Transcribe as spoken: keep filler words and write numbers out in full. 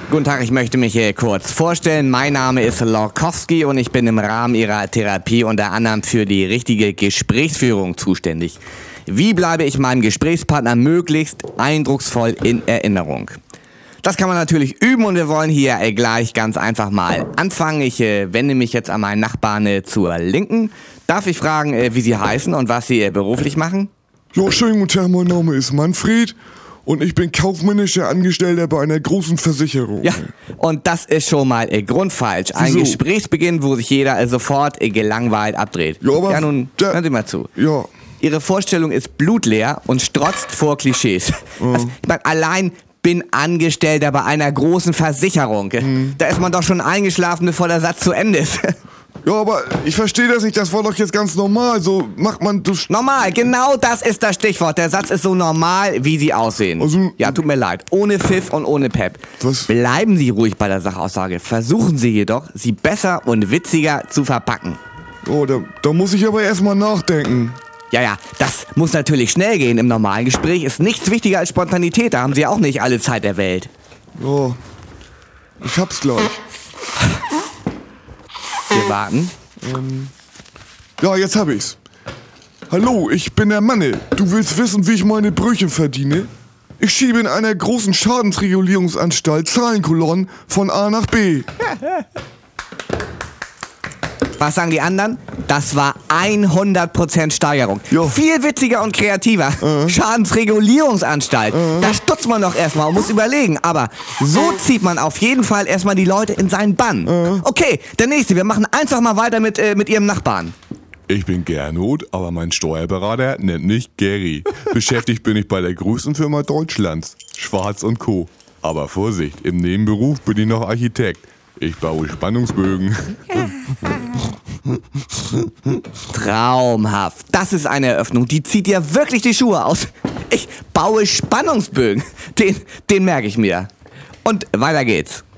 Guten Tag, ich möchte mich hier kurz vorstellen. Mein Name ist Lorkowski und ich bin im Rahmen Ihrer Therapie unter anderem für die richtige Gesprächsführung zuständig. Wie bleibe ich meinem Gesprächspartner möglichst eindrucksvoll in Erinnerung? Das kann man natürlich üben und wir wollen hier äh, gleich ganz einfach mal anfangen. Ich äh, wende mich jetzt an meinen Nachbarn äh, zur Linken. Darf ich fragen, äh, wie Sie heißen und was Sie äh, beruflich machen? Ja, schönen guten Tag, mein Name ist Manfred und ich bin kaufmännischer Angestellter bei einer großen Versicherung. Ja, und das ist schon mal äh, grundfalsch. Ein Wieso? Gesprächsbeginn, wo sich jeder äh, sofort äh, gelangweilt abdreht. Ja, aber ja, nun, da- hören Sie mal zu. Ja, Ihre Vorstellung ist blutleer und strotzt vor Klischees. Also, ich mein, allein bin Angestellter bei einer großen Versicherung. Da ist man doch schon eingeschlafen, bevor der Satz zu Ende ist. ja, aber ich verstehe das nicht, das war doch jetzt ganz normal, so macht man... Du Normal, genau das ist das Stichwort. Der Satz ist so normal, wie Sie aussehen. Also- ja, tut mir leid. Ohne Pfiff und ohne Pep. Was? Bleiben Sie ruhig bei der Sachaussage. Versuchen Sie jedoch, sie besser und witziger zu verpacken. Oh, da, da muss ich aber erstmal nachdenken. Ja, ja, das muss natürlich schnell gehen. Im normalen Gespräch ist nichts wichtiger als Spontanität. Da haben Sie ja auch nicht alle Zeit der Welt. Ja, ich hab's gleich. Wir warten. Ja, jetzt hab ich's. Hallo, ich bin der Manne. Du willst wissen, wie ich meine Brötchen verdiene? Ich schiebe in einer großen Schadensregulierungsanstalt Zahlenkolonnen von A nach B. Was sagen die anderen? Das war hundert Prozent Steigerung. Ja. Viel witziger und kreativer. Schadensregulierungsanstalt. Da stutzt man doch erstmal und muss überlegen. Aber so zieht man auf jeden Fall erstmal die Leute in seinen Bann. Okay, der nächste. Wir machen einfach mal weiter mit, äh, mit Ihrem Nachbarn. Ich bin Gernot, aber mein Steuerberater nennt mich Gary. Beschäftigt bin ich bei der größten Firma Deutschlands, Schwarz und Co. Aber Vorsicht, im Nebenberuf bin ich noch Architekt. Ich baue Spannungsbögen. Traumhaft. Das ist eine Eröffnung. Die zieht dir wirklich die Schuhe aus. Ich baue Spannungsbögen. Den, den merke ich mir. Und weiter geht's.